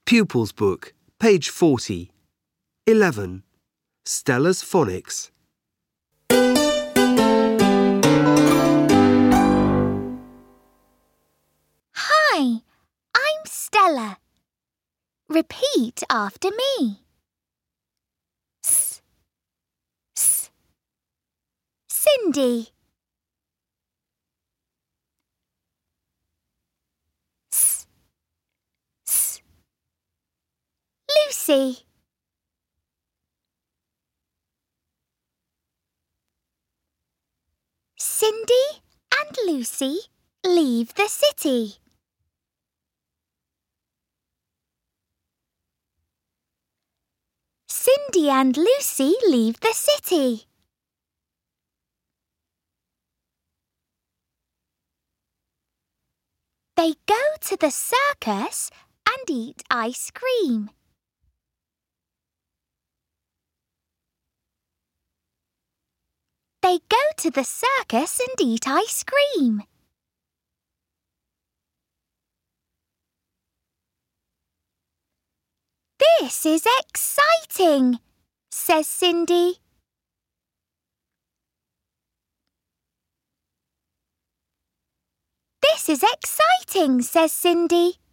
Pupils Book, page 40. 11. Stella's Phonics. Hi, I'm Stella. Repeat after me. S, s. Cindy. S, s. Lucy. Cindy and Lucy leave the city. Cindy and Lucy leave the city. They go to the circus and eat ice cream. They go to the circus and eat ice cream. This is exciting, says Cindy. This is exciting, says Cindy.